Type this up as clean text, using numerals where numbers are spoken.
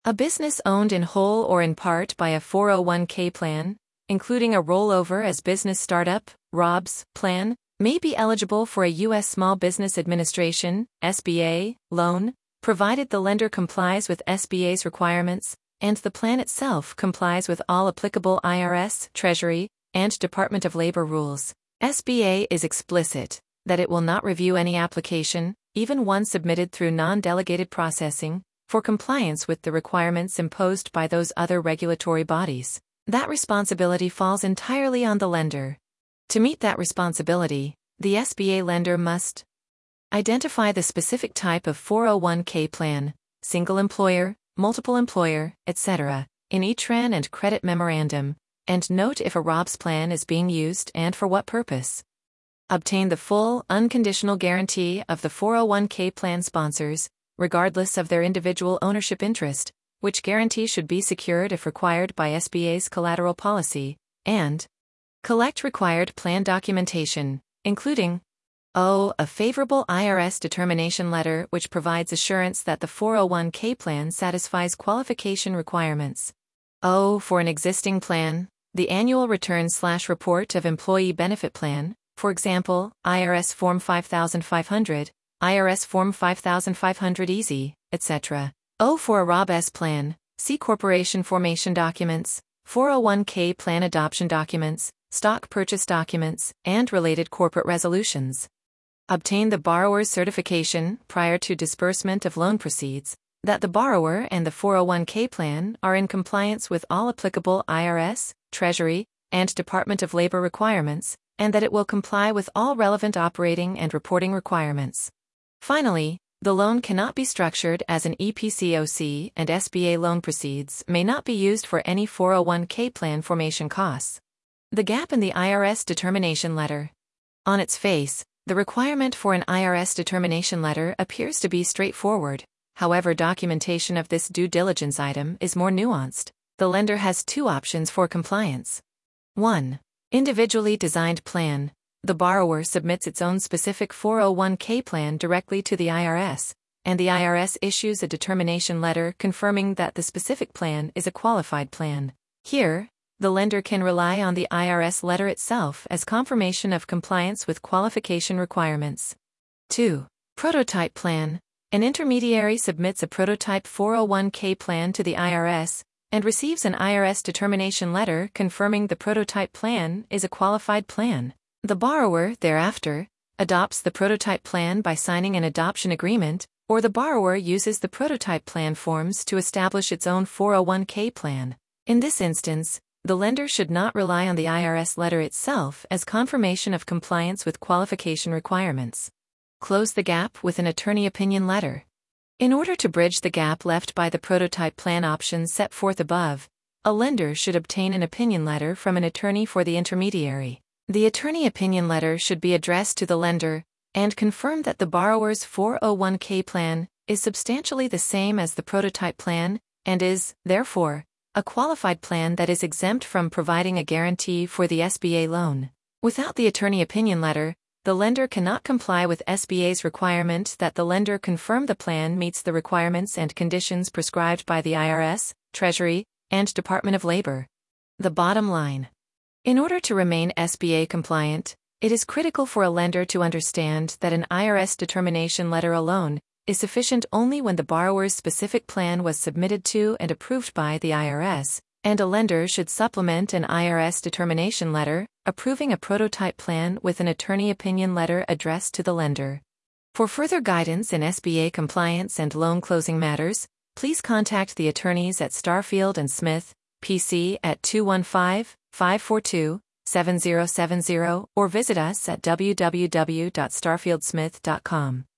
A business owned in whole or in part by a 401k plan, including a rollover as business startup, ROBS, plan, may be eligible for a U.S. Small Business Administration, SBA, loan, provided the lender complies with SBA's requirements, and the plan itself complies with all applicable IRS, Treasury, and Department of Labor rules. SBA is explicit that it will not review any application, even one submitted through non-delegated processing, for compliance with the requirements imposed by those other regulatory bodies. That responsibility falls entirely on the lender. To meet that responsibility, the SBA lender must identify the specific type of 401k plan, single employer, multiple employer, etc., in each RAN and credit memorandum, and note if a ROBS plan is being used and for what purpose. Obtain the full, unconditional guarantee of the 401k plan sponsors, regardless of their individual ownership interest, which guarantee should be secured if required by SBA's collateral policy, and collect required plan documentation, including a favorable IRS determination letter which provides assurance that the 401k plan satisfies qualification requirements. For an existing plan, the annual return/report of employee benefit plan, for example, IRS Form 5500, IRS Form 5500 Easy, etc. For a ROBS plan, see corporation formation documents, 401k plan adoption documents, stock purchase documents, and related corporate resolutions. Obtain the borrower's certification prior to disbursement of loan proceeds that the borrower and the 401k plan are in compliance with all applicable IRS, Treasury, and Department of Labor requirements, and that it will comply with all relevant operating and reporting requirements. Finally, the loan cannot be structured as an EPCOC, and SBA loan proceeds may not be used for any 401k plan formation costs. The gap in the IRS determination letter. On its face, the requirement for an IRS determination letter appears to be straightforward. However, documentation of this due diligence item is more nuanced. The lender has two options for compliance. 1. Individually designed plan. The borrower submits its own specific 401k plan directly to the IRS, and the IRS issues a determination letter confirming that the specific plan is a qualified plan. Here, the lender can rely on the IRS letter itself as confirmation of compliance with qualification requirements. 2. Prototype plan. An intermediary submits a prototype 401k plan to the IRS and receives an IRS determination letter confirming the prototype plan is a qualified plan. The borrower, thereafter, adopts the prototype plan by signing an adoption agreement, or the borrower uses the prototype plan forms to establish its own 401k plan. In this instance, the lender should not rely on the IRS letter itself as confirmation of compliance with qualification requirements. Close the gap with an attorney opinion letter. In order to bridge the gap left by the prototype plan options set forth above, a lender should obtain an opinion letter from an attorney for the intermediary. The attorney opinion letter should be addressed to the lender and confirm that the borrower's 401k plan is substantially the same as the prototype plan and is, therefore, a qualified plan that is exempt from providing a guarantee for the SBA loan. Without the attorney opinion letter, the lender cannot comply with SBA's requirement that the lender confirm the plan meets the requirements and conditions prescribed by the IRS, Treasury, and Department of Labor. The bottom line. In order to remain SBA compliant, it is critical for a lender to understand that an IRS determination letter alone is sufficient only when the borrower's specific plan was submitted to and approved by the IRS, and a lender should supplement an IRS determination letter approving a prototype plan with an attorney opinion letter addressed to the lender. For further guidance in SBA compliance and loan closing matters, please contact the attorneys at Starfield and Smith, PC at 215-542-7070 or visit us at www.starfieldsmith.com.